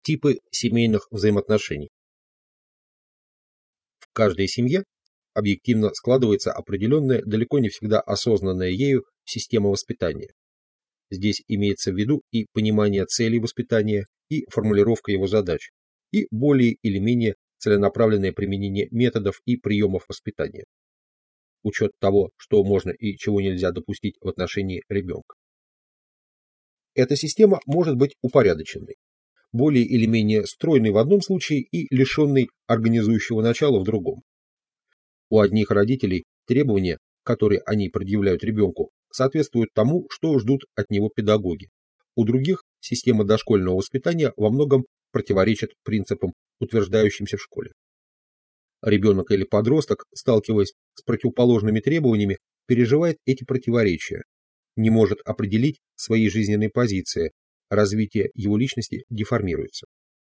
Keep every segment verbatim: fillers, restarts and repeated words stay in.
Типы семейных взаимоотношений. В каждой семье объективно складывается определенная, далеко не всегда осознанная ею система воспитания. Здесь имеется в виду и понимание целей воспитания, и формулировка его задач, и более или менее целенаправленное применение методов и приемов воспитания. Учет того, что можно и чего нельзя допустить в отношении ребенка. Эта система может быть упорядоченной, более или менее стройной в одном случае и лишенной организующего начала в другом. У одних родителей требования, которые они предъявляют ребенку, соответствуют тому, что ждут от него педагоги. У других система дошкольного воспитания во многом противоречит принципам, утверждающимся в школе. Ребенок или подросток, сталкиваясь с противоположными требованиями, переживает эти противоречия, не может определить свои жизненные позиции, развитие его личности деформируется.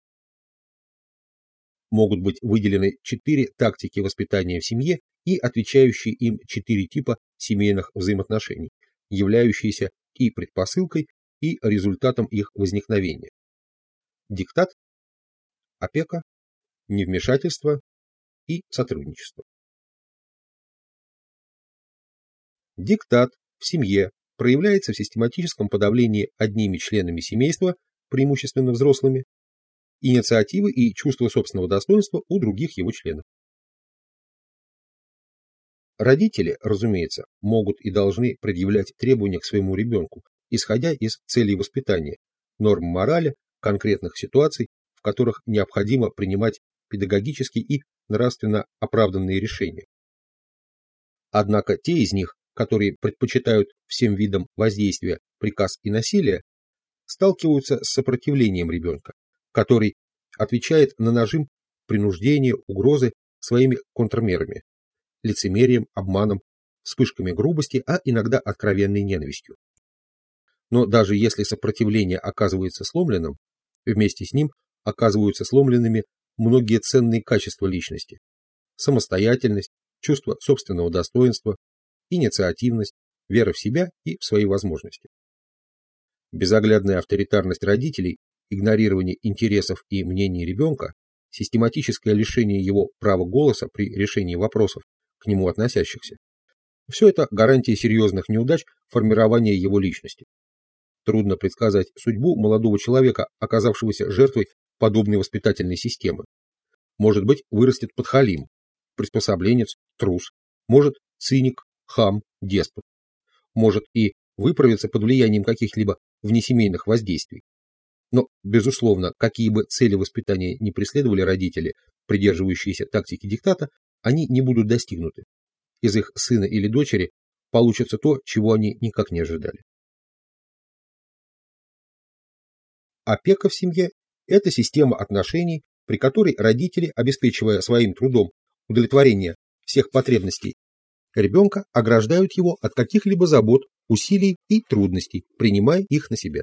Могут быть выделены четыре тактики воспитания в семье и отвечающие им четыре типа семейных взаимоотношений, являющиеся и предпосылкой, и результатом их возникновения. Диктат, опека, невмешательство и сотрудничество. Диктат в семье проявляется в систематическом подавлении одними членами семейства, преимущественно взрослыми, инициативы и чувства собственного достоинства у других его членов. Родители, разумеется, могут и должны предъявлять требования к своему ребенку, исходя из целей воспитания, норм морали, конкретных ситуаций, в которых необходимо принимать педагогически и нравственно оправданные решения. Однако те из них, которые предпочитают всем видам воздействия приказ и насилие, сталкиваются с сопротивлением ребенка, который отвечает на нажим, принуждение, угрозы своими контрмерами, лицемерием, обманом, вспышками грубости, а иногда откровенной ненавистью. Но даже если сопротивление оказывается сломленным, вместе с ним оказываются сломленными многие ценные качества личности: самостоятельность, чувство собственного достоинства, инициативность, вера в себя и в свои возможности. Безоглядная авторитарность родителей, игнорирование интересов и мнений ребенка, систематическое лишение его права голоса при решении вопросов, к нему относящихся – все это гарантия серьезных неудач формирования его личности. Трудно предсказать судьбу молодого человека, оказавшегося жертвой подобной воспитательной системы. Может быть, вырастет подхалим, приспособленец, трус, может, циник, хам, деспот. Может и выправиться под влиянием каких-либо внесемейных воздействий. Но, безусловно, какие бы цели воспитания ни преследовали родители, придерживающиеся тактики диктата, они не будут достигнуты. Из их сына или дочери получится то, чего они никак не ожидали. Опека в семье – это система отношений, при которой родители, обеспечивая своим трудом удовлетворение всех потребностей ребенка, ограждают его от каких-либо забот, усилий и трудностей, принимая их на себя.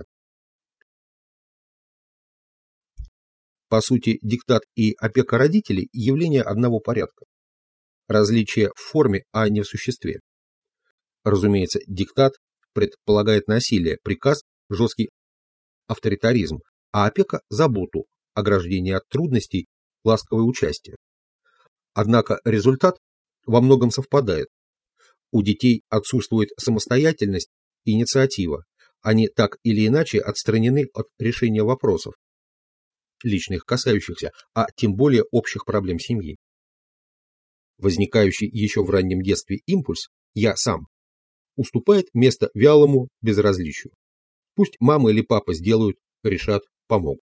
По сути, диктат и опека родителей – явления одного порядка. Различие в форме, а не в существе. Разумеется, диктат предполагает насилие, приказ, жесткий авторитаризм, а опека – заботу, ограждение от трудностей, ласковое участие. Однако результат во многом совпадает. У детей отсутствует самостоятельность и инициатива. Они так или иначе отстранены от решения вопросов, личных касающихся, а тем более общих проблем семьи. Возникающий еще в раннем детстве импульс «я сам» уступает место вялому безразличию. Пусть мама или папа сделают, решат, помогут.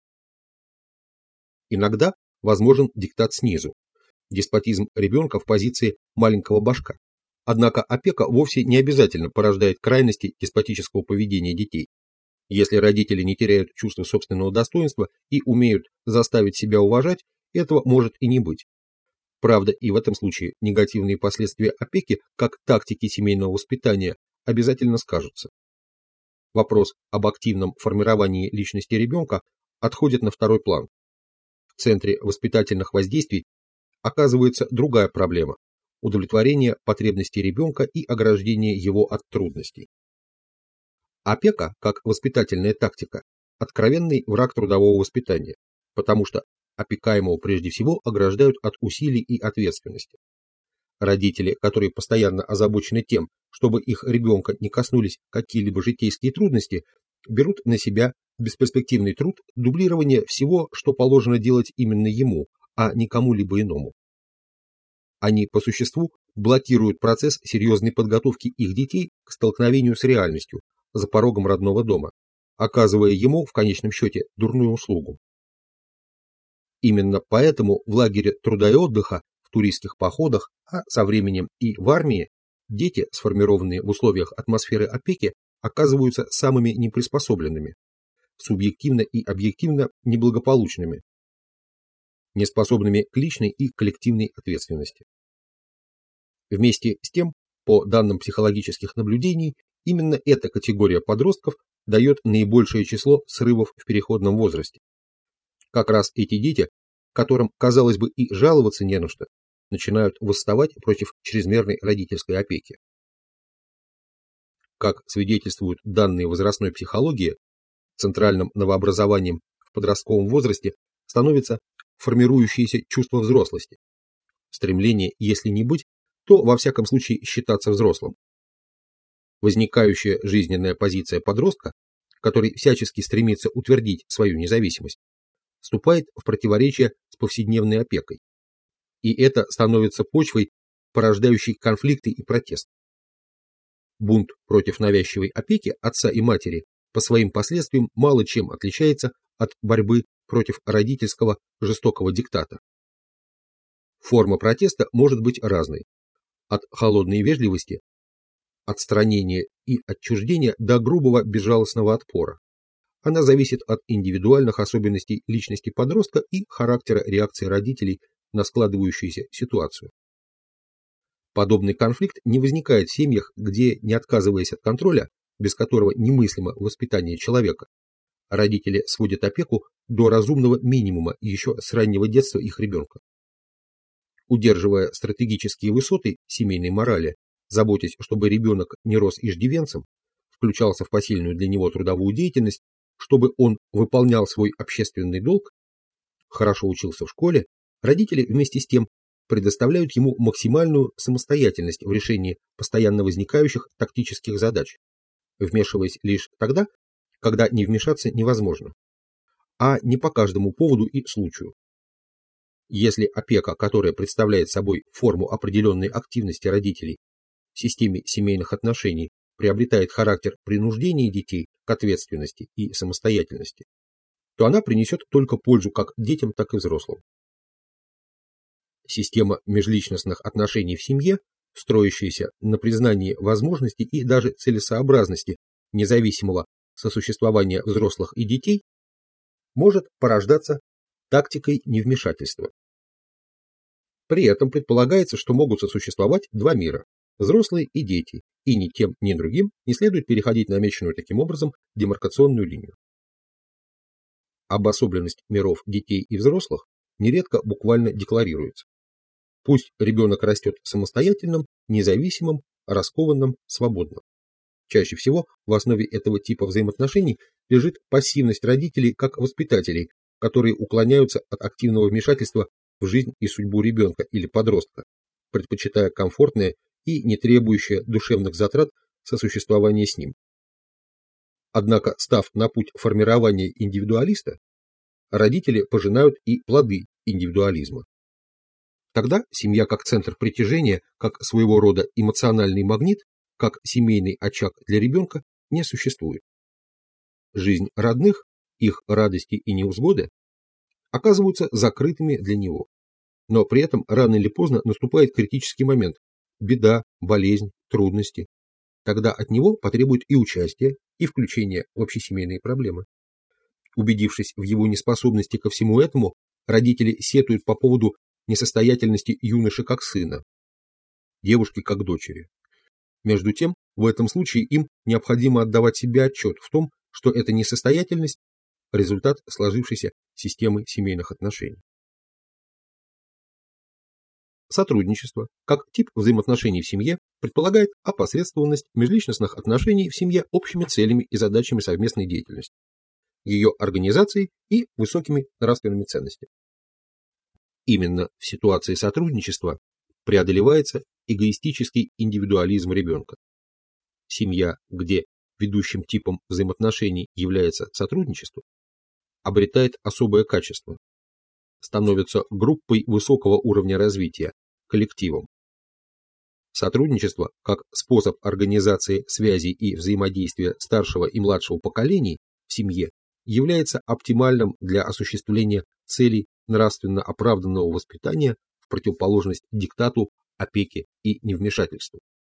Иногда возможен диктат снизу, деспотизм ребенка в позиции маленького башка. Однако опека вовсе не обязательно порождает крайности деспотического поведения детей. Если родители не теряют чувство собственного достоинства и умеют заставить себя уважать, этого может и не быть. Правда, и в этом случае негативные последствия опеки, как тактики семейного воспитания, обязательно скажутся. Вопрос об активном формировании личности ребенка отходит на второй план. В центре воспитательных воздействий оказывается другая проблема – удовлетворение потребностей ребенка и ограждение его от трудностей. Опека, как воспитательная тактика, откровенный враг трудового воспитания, потому что опекаемого прежде всего ограждают от усилий и ответственности. Родители, которые постоянно озабочены тем, чтобы их ребенка не коснулись какие-либо житейские трудности, берут на себя бесперспективный труд дублирования всего, что положено делать именно ему, а не кому-либо иному. Они по существу блокируют процесс серьезной подготовки их детей к столкновению с реальностью за порогом родного дома, оказывая ему в конечном счете дурную услугу. Именно поэтому в лагере труда и отдыха, в туристских походах, а со временем и в армии, дети, сформированные в условиях атмосферы опеки, оказываются самыми неприспособленными, субъективно и объективно неблагополучными, неспособными к личной и коллективной ответственности. Вместе с тем, по данным психологических наблюдений, именно эта категория подростков дает наибольшее число срывов в переходном возрасте. Как раз эти дети, которым, казалось бы, и жаловаться не на что, начинают восставать против чрезмерной родительской опеки. Как свидетельствуют данные возрастной психологии, центральным новообразованием в подростковом возрасте становится формирующееся чувство взрослости, стремление, если не быть, то во всяком случае считаться взрослым. Возникающая жизненная позиция подростка, который всячески стремится утвердить свою независимость, вступает в противоречие с повседневной опекой, и это становится почвой, порождающей конфликты и протест. Бунт против навязчивой опеки отца и матери по своим последствиям мало чем отличается от борьбы против родительского жестокого диктата. Форма протеста может быть разной, от холодной вежливости, отстранения и отчуждения до грубого безжалостного отпора. Она зависит от индивидуальных особенностей личности подростка и характера реакции родителей на складывающуюся ситуацию. Подобный конфликт не возникает в семьях, где, не отказываясь от контроля, без которого немыслимо воспитание человека, родители сводят опеку до разумного минимума еще с раннего детства их ребенка. Удерживая стратегические высоты семейной морали, заботясь, чтобы ребенок не рос иждивенцем, включался в посильную для него трудовую деятельность, чтобы он выполнял свой общественный долг, хорошо учился в школе, родители вместе с тем предоставляют ему максимальную самостоятельность в решении постоянно возникающих тактических задач, вмешиваясь лишь тогда, когда не вмешаться невозможно, а не по каждому поводу и случаю. Если опека, которая представляет собой форму определенной активности родителей в системе семейных отношений, приобретает характер принуждения детей к ответственности и самостоятельности, то она принесет только пользу как детям, так и взрослым. Система межличностных отношений в семье, строящаяся на признании возможности и даже целесообразности независимого сосуществования взрослых и детей, может порождаться тактикой невмешательства. При этом предполагается, что могут сосуществовать два мира – взрослые и дети, и ни тем, ни другим не следует переходить намеченную таким образом демаркационную линию. Обособленность миров детей и взрослых нередко буквально декларируется. Пусть ребенок растет самостоятельным, независимым, раскованным, свободным. Чаще всего в основе этого типа взаимоотношений лежит пассивность родителей как воспитателей, которые уклоняются от активного вмешательства в жизнь и судьбу ребенка или подростка, предпочитая комфортное и не требующее душевных затрат сосуществование с ним. Однако, став на путь формирования индивидуалиста, родители пожинают и плоды индивидуализма. Тогда семья как центр притяжения, как своего рода эмоциональный магнит, как семейный очаг для ребенка не существует. Жизнь родных, их радости и неузгоды оказываются закрытыми для него. Но при этом рано или поздно наступает критический момент – беда, болезнь, трудности. Тогда от него потребует и участия, и включения в общесемейные проблемы. Убедившись в его неспособности ко всему этому, родители сетуют по поводу несостоятельности юноши как сына, девушки как дочери. Между тем, в этом случае им необходимо отдавать себе отчет в том, что эта несостоятельность – результат сложившейся системы семейных отношений. Сотрудничество, как тип взаимоотношений в семье, предполагает опосредствованность межличностных отношений в семье общими целями и задачами совместной деятельности. ее организацией и высокими нравственными ценностями. Именно в ситуации сотрудничества преодолевается эгоистический индивидуализм ребенка. Семья, где ведущим типом взаимоотношений является сотрудничество, обретает особое качество, становится группой высокого уровня развития, коллективом. Сотрудничество, как способ организации связи и взаимодействия старшего и младшего поколений в семье, является оптимальным для осуществления целей нравственно оправданного воспитания в противоположность диктату, опеке и невмешательству.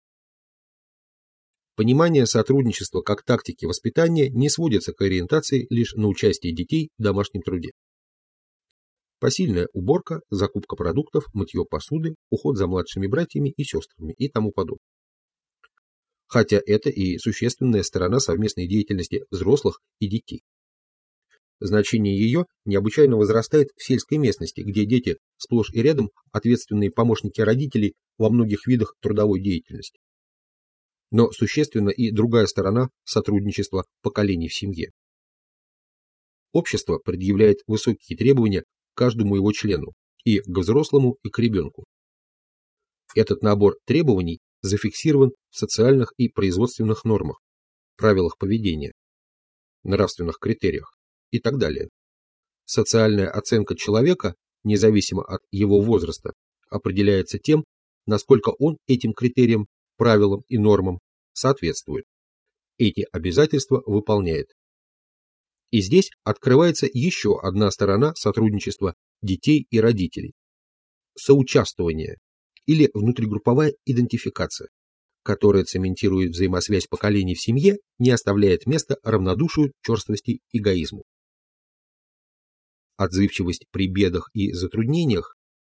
Понимание сотрудничества как тактики воспитания не сводится к ориентации лишь на участие детей в домашнем труде. Посильная уборка, закупка продуктов, мытье посуды, уход за младшими братьями и сестрами и тому подобное. Хотя это и существенная сторона совместной деятельности взрослых и детей. Значение ее необычайно возрастает в сельской местности, где дети сплошь и рядом ответственные помощники родителей во многих видах трудовой деятельности. Но существенна и другая сторона сотрудничества поколений в семье. Общество предъявляет высокие требования к каждому его члену, и к взрослому, и к ребенку. Этот набор требований зафиксирован в социальных и производственных нормах, правилах поведения, нравственных критериях и так далее. Социальная оценка человека, независимо от его возраста, определяется тем, насколько он этим критериям, правилам и нормам соответствует. Эти обязательства выполняет. И здесь открывается еще одна сторона сотрудничества детей и родителей. Соучаствование или внутригрупповая идентификация, которая цементирует взаимосвязь поколений в семье, не оставляет места равнодушию, черствости, эгоизму. Отзывчивость при бедах и затруднениях,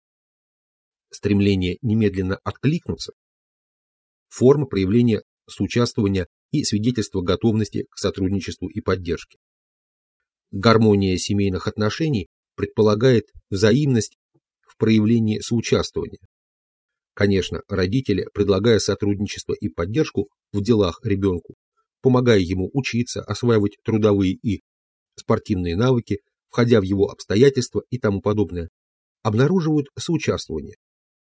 стремление немедленно откликнуться, форма проявления соучаствования и свидетельство готовности к сотрудничеству и поддержке. Гармония семейных отношений предполагает взаимность в проявлении соучаствования. Конечно, родители, предлагая сотрудничество и поддержку в делах ребенку, помогая ему учиться, осваивать трудовые и спортивные навыки, входя в его обстоятельства и тому подобное, обнаруживают соучаствование.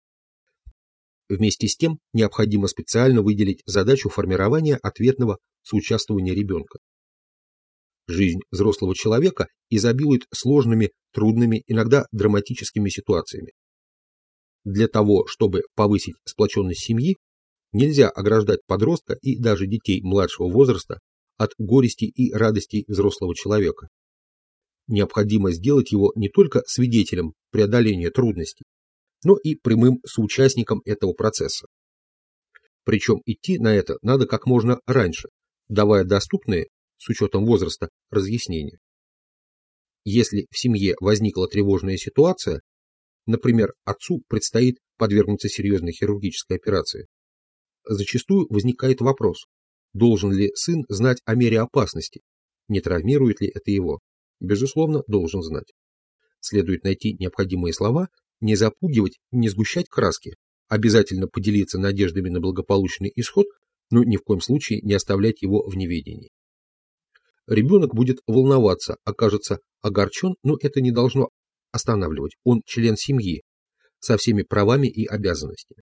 Вместе с тем необходимо специально выделить задачу формирования ответного соучаствования ребенка. Жизнь взрослого человека изобилует сложными, трудными, иногда драматическими ситуациями. Для того, чтобы повысить сплоченность семьи, нельзя ограждать подростка и даже детей младшего возраста от горестей и радостей взрослого человека. Необходимо сделать его не только свидетелем преодоления трудностей, но и прямым соучастником этого процесса. Причем идти на это надо как можно раньше, давая доступные, с учетом возраста, разъяснения. Если в семье возникла тревожная ситуация, например, отцу предстоит подвергнуться серьезной хирургической операции, зачастую возникает вопрос, должен ли сын знать о мере опасности, не травмирует ли это его. Безусловно, должен знать. Следует найти необходимые слова, не запугивать, не сгущать краски, обязательно поделиться надеждами на благополучный исход, но ни в коем случае не оставлять его в неведении. Ребенок будет волноваться, окажется огорчен, но это не должно останавливать. Он член семьи, со всеми правами и обязанностями.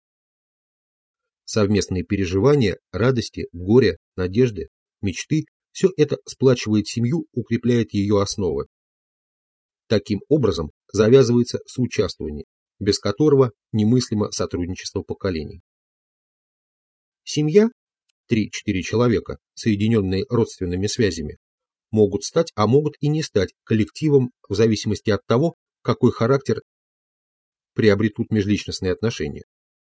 Совместные переживания, радости, горе, надежды, мечты – все это сплачивает семью, укрепляет ее основы. Таким образом завязывается соучаствование, без которого немыслимо сотрудничество поколений. Семья, три-четыре человека, соединенные родственными связями, могут стать, а могут и не стать коллективом в зависимости от того, какой характер приобретут межличностные отношения.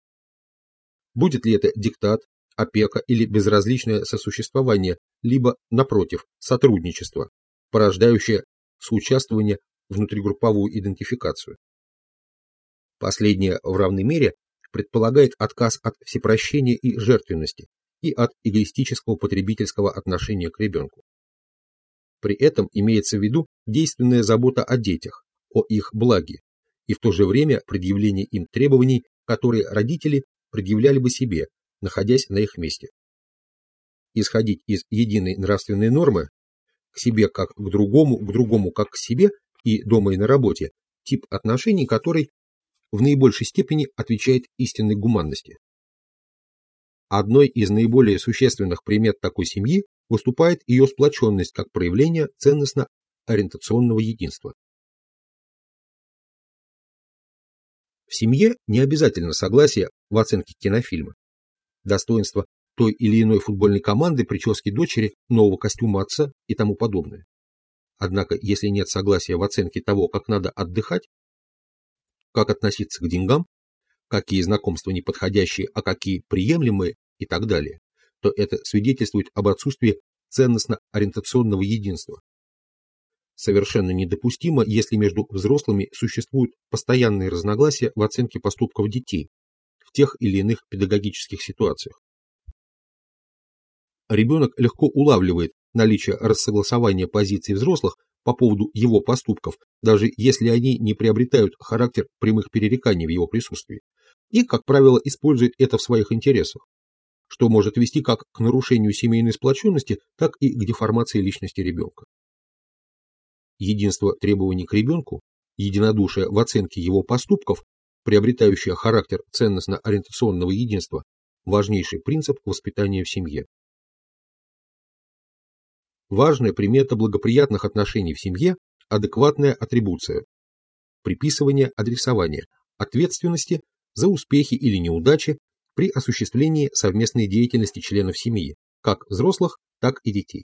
Будет ли это диктат, опека или безразличное сосуществование, либо, напротив, сотрудничество, порождающее соучаствование, внутригрупповую идентификацию. Последнее в равной мере предполагает отказ от всепрощения и жертвенности и от эгоистического потребительского отношения к ребенку. При этом имеется в виду действенная забота о детях, о их благе, и в то же время предъявление им требований, которые родители предъявляли бы себе, находясь на их месте. Исходить из единой нравственной нормы, к себе как к другому, к другому как к себе и дома и на работе, тип отношений, который в наибольшей степени отвечает истинной гуманности. Одной из наиболее существенных примет такой семьи выступает ее сплоченность как проявление ценностно-ориентационного единства. В семье не обязательно согласие в оценке кинофильма. Достоинство той или иной футбольной команды, прически дочери, нового костюма отца и тому подобное. Однако, если нет согласия в оценке того, как надо отдыхать, как относиться к деньгам, какие знакомства неподходящие, а какие приемлемые и так далее, то это свидетельствует об отсутствии ценностно-ориентационного единства. Совершенно недопустимо, если между взрослыми существуют постоянные разногласия в оценке поступков детей в тех или иных педагогических ситуациях. Ребенок легко улавливает наличие рассогласования позиций взрослых по поводу его поступков, даже если они не приобретают характер прямых перереканий в его присутствии, и, как правило, использует это в своих интересах, что может вести как к нарушению семейной сплоченности, так и к деформации личности ребенка. Единство требований к ребенку, единодушие в оценке его поступков, приобретающее характер ценностно-ориентационного единства, важнейший принцип воспитания в семье. Важная примета благоприятных отношений в семье – адекватная атрибуция, приписывание адресования, ответственности за успехи или неудачи при осуществлении совместной деятельности членов семьи, как взрослых, так и детей.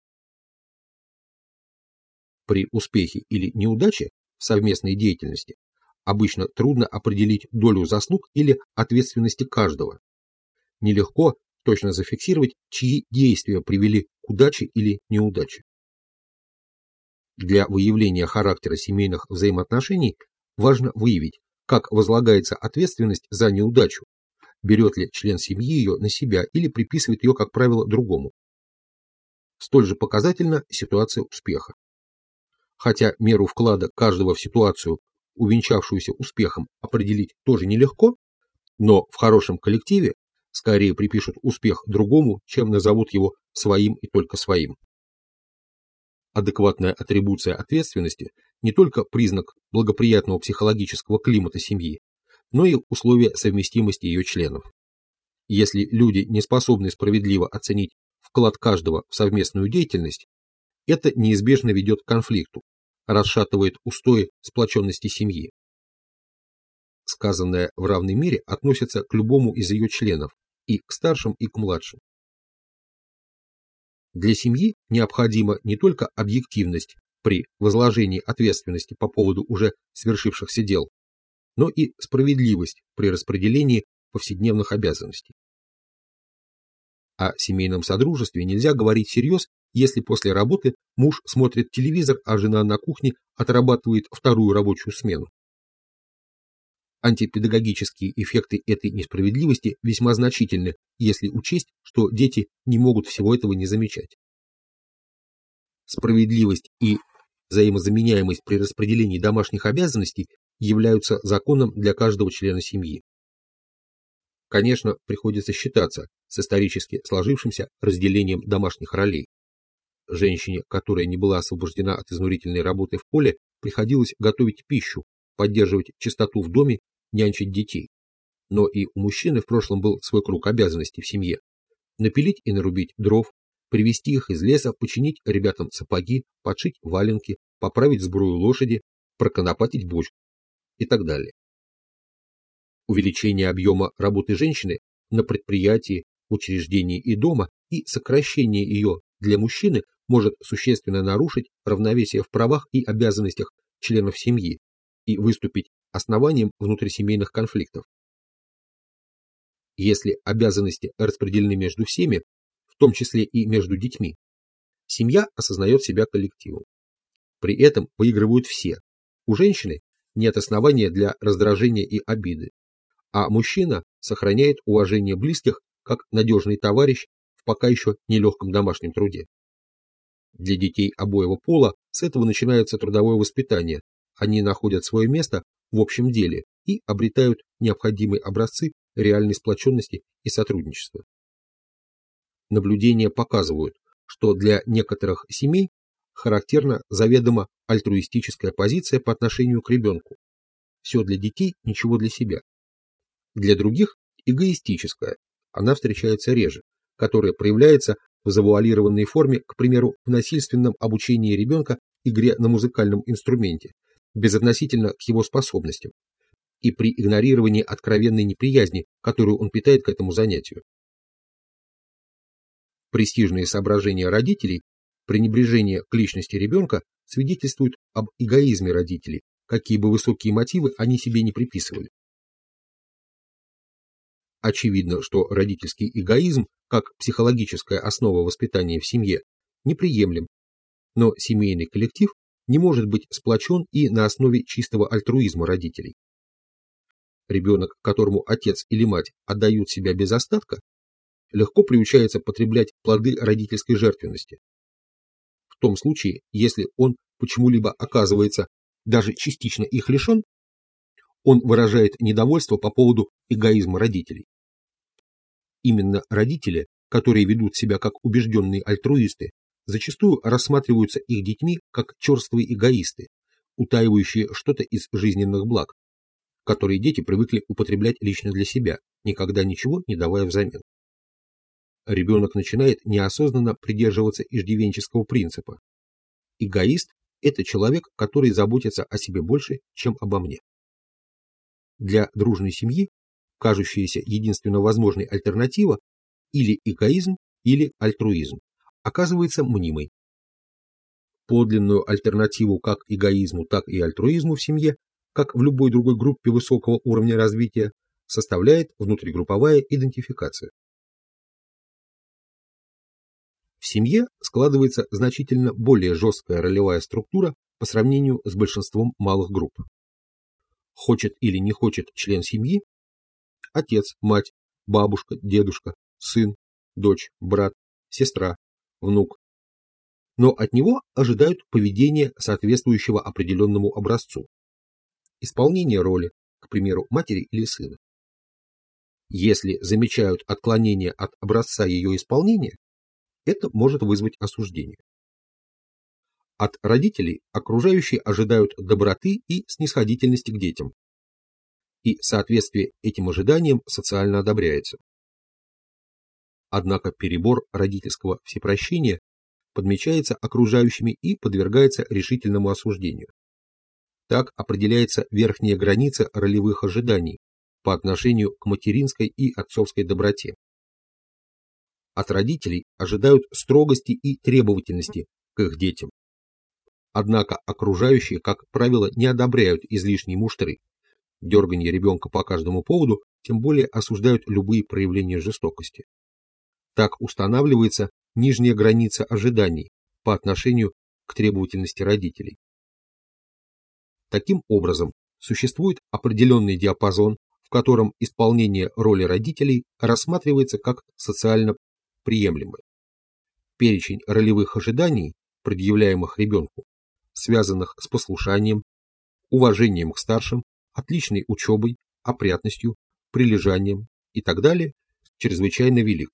При успехе или неудаче в совместной деятельности обычно трудно определить долю заслуг или ответственности каждого. Нелегко точно зафиксировать, чьи действия привели к удаче или неудаче. Для выявления характера семейных взаимоотношений важно выявить, как возлагается ответственность за неудачу, берет ли член семьи ее на себя или приписывает ее, как правило, другому. Столь же показательна ситуация успеха. Хотя меру вклада каждого в ситуацию, увенчавшуюся успехом, определить тоже нелегко, но в хорошем коллективе скорее припишут успех другому, чем назовут его своим и только своим. Адекватная атрибуция ответственности не только признак благоприятного психологического климата семьи, но и условие совместимости ее членов. Если люди не способны справедливо оценить вклад каждого в совместную деятельность, это неизбежно ведет к конфликту, расшатывает устои сплоченности семьи. Сказанное в равной мере относится к любому из ее членов, и к старшим, и к младшим. Для семьи необходима не только объективность при возложении ответственности по поводу уже свершившихся дел, но и справедливость при распределении повседневных обязанностей. О семейном содружестве нельзя говорить всерьез, если после работы муж смотрит телевизор, а жена на кухне отрабатывает вторую рабочую смену. Антипедагогические эффекты этой несправедливости весьма значительны, если учесть, что дети не могут всего этого не замечать. Справедливость и взаимозаменяемость при распределении домашних обязанностей являются законом для каждого члена семьи. Конечно, приходится считаться с исторически сложившимся разделением домашних ролей. Женщине, которая не была освобождена от изнурительной работы в поле, приходилось готовить пищу, поддерживать чистоту в доме, нянчить детей. Но и у мужчины в прошлом был свой круг обязанностей в семье. Напилить и нарубить дров, привезти их из леса, починить ребятам сапоги, подшить валенки, поправить сбрую лошади, проконопатить бочку и так далее. Увеличение объема работы женщины на предприятии, учреждении и дома и сокращение ее для мужчины может существенно нарушить равновесие в правах и обязанностях членов семьи и выступить основанием внутрисемейных конфликтов. Если обязанности распределены между всеми, в том числе и между детьми, семья осознает себя коллективом. При этом выигрывают все. У женщины нет основания для раздражения и обиды, а мужчина сохраняет уважение близких как надежный товарищ в пока еще нелегком домашнем труде. Для детей обоего пола с этого начинается трудовое воспитание, они находят свое место в общем деле и обретают необходимые образцы реальной сплоченности и сотрудничества. Наблюдения показывают, что для некоторых семей характерна заведомо альтруистическая позиция по отношению к ребенку. Все для детей, ничего для себя. Для других – эгоистическая, она встречается реже, которая проявляется в завуалированной форме, к примеру, в насильственном обучении ребенка игре на музыкальном инструменте, безотносительно к его способностям, и при игнорировании откровенной неприязни, которую он питает к этому занятию. Престижные соображения родителей, пренебрежение к личности ребенка свидетельствуют об эгоизме родителей, какие бы высокие мотивы они себе не приписывали. Очевидно, что родительский эгоизм, как психологическая основа воспитания в семье, неприемлем, но семейный коллектив не может быть сплочен и на основе чистого альтруизма родителей. Ребенок, которому отец или мать отдают себя без остатка, легко приучается потреблять плоды родительской жертвенности. В том случае, если он почему-либо оказывается даже частично их лишен, он выражает недовольство по поводу эгоизма родителей. Именно родители, которые ведут себя как убежденные альтруисты, зачастую рассматриваются их детьми как черствые эгоисты, утаивающие что-то из жизненных благ, которые дети привыкли употреблять лично для себя, никогда ничего не давая взамен. Ребенок начинает неосознанно придерживаться иждивенческого принципа. Эгоист – это человек, который заботится о себе больше, чем обо мне. Для дружной семьи кажущаяся единственно возможной альтернатива или эгоизм, или альтруизм оказывается мнимой. Подлинную альтернативу как эгоизму, так и альтруизму в семье, как в любой другой группе высокого уровня развития, составляет внутригрупповая идентификация. В семье складывается значительно более жесткая ролевая структура по сравнению с большинством малых групп. Хочет или не хочет член семьи, отец, мать, бабушка, дедушка, сын, дочь, брат, сестра, внук, но от него ожидают поведения, соответствующего определенному образцу, исполнение роли, к примеру, матери или сына. Если замечают отклонение от образца ее исполнения, это может вызвать осуждение. От родителей окружающие ожидают доброты и снисходительности к детям, и соответствие этим ожиданиям социально одобряется. Однако перебор родительского всепрощения подмечается окружающими и подвергается решительному осуждению. Так определяется верхняя граница ролевых ожиданий по отношению к материнской и отцовской доброте. От родителей ожидают строгости и требовательности к их детям. Однако окружающие, как правило, не одобряют излишней муштры, дерганье ребенка по каждому поводу, тем более осуждают любые проявления жестокости. Так устанавливается нижняя граница ожиданий по отношению к требовательности родителей. Таким образом, существует определенный диапазон, в котором исполнение роли родителей рассматривается как социально приемлемое. Перечень ролевых ожиданий, предъявляемых ребенку, связанных с послушанием, уважением к старшим, отличной учебой, опрятностью, прилежанием и так далее, чрезвычайно велик.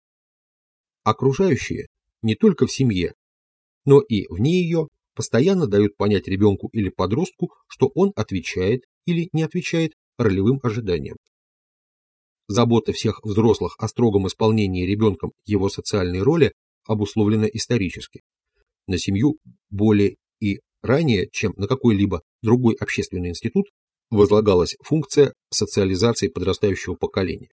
Окружающие не только в семье, но и вне ее постоянно дают понять ребенку или подростку, что он отвечает или не отвечает ролевым ожиданиям. Забота всех взрослых о строгом исполнении ребенком его социальной роли обусловлена исторически. На семью более и ранее, чем на какой-либо другой общественный институт, возлагалась функция социализации подрастающего поколения.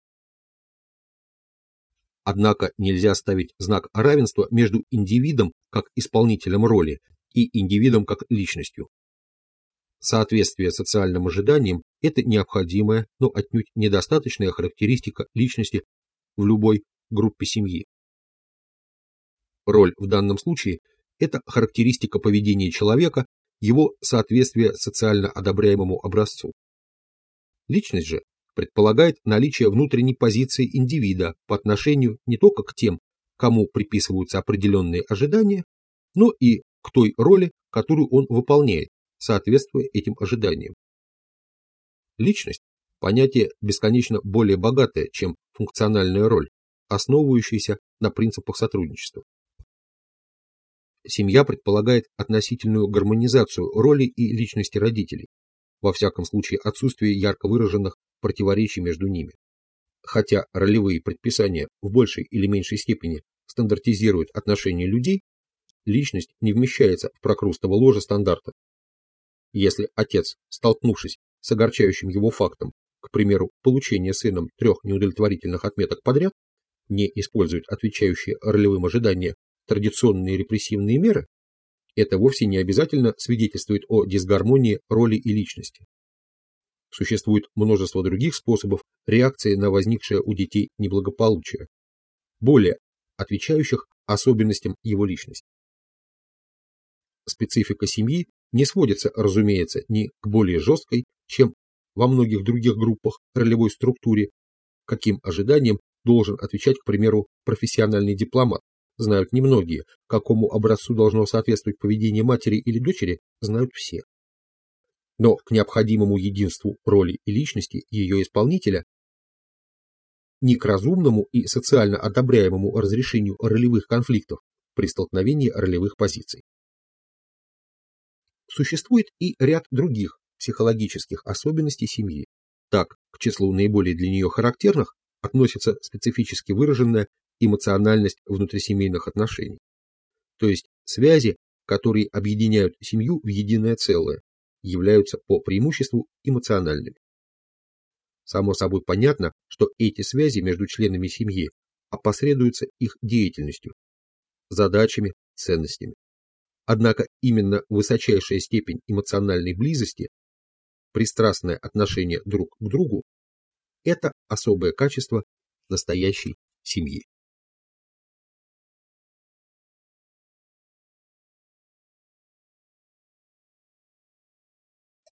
Однако нельзя ставить знак равенства между индивидом как исполнителем роли и индивидом как личностью. Соответствие социальным ожиданиям – это необходимая, но отнюдь недостаточная характеристика личности в любой группе семьи. Роль в данном случае – это характеристика поведения человека, его соответствие социально одобряемому образцу. Личность же предполагает наличие внутренней позиции индивида по отношению не только к тем, кому приписываются определенные ожидания, но и к той роли, которую он выполняет, соответствуя этим ожиданиям. Личность – понятие бесконечно более богатое, чем функциональная роль, основывающаяся на принципах сотрудничества. Семья предполагает относительную гармонизацию роли и личности родителей, во всяком случае отсутствие ярко выраженных противоречий между ними. Хотя ролевые предписания в большей или меньшей степени стандартизируют отношения людей, личность не вмещается в прокрустово ложе стандарта. Если отец, столкнувшись с огорчающим его фактом, к примеру, получения сыном трех неудовлетворительных отметок подряд, не использует отвечающие ролевым ожиданиям традиционные репрессивные меры, это вовсе не обязательно свидетельствует о дисгармонии роли и личности. Существует множество других способов реакции на возникшее у детей неблагополучие, более отвечающих особенностям его личности. Специфика семьи не сводится, разумеется, ни к более жесткой, чем во многих других группах ролевой структуре, каким ожиданиям должен отвечать, к примеру, профессиональный дипломат. Знают немногие, какому образцу должно соответствовать поведение матери или дочери, знают все. Но к необходимому единству роли и личности ее исполнителя, ни к разумному и социально одобряемому разрешению ролевых конфликтов при столкновении ролевых позиций. Существует и ряд других психологических особенностей семьи. Так, к числу наиболее для нее характерных относится специфически выраженная эмоциональность внутрисемейных отношений, то есть связи, которые объединяют семью в единое целое, являются по преимуществу эмоциональными. Само собой понятно, что эти связи между членами семьи опосредуются их деятельностью, задачами, ценностями. Однако именно высочайшая степень эмоциональной близости, пристрастное отношение друг к другу – это особое качество настоящей семьи.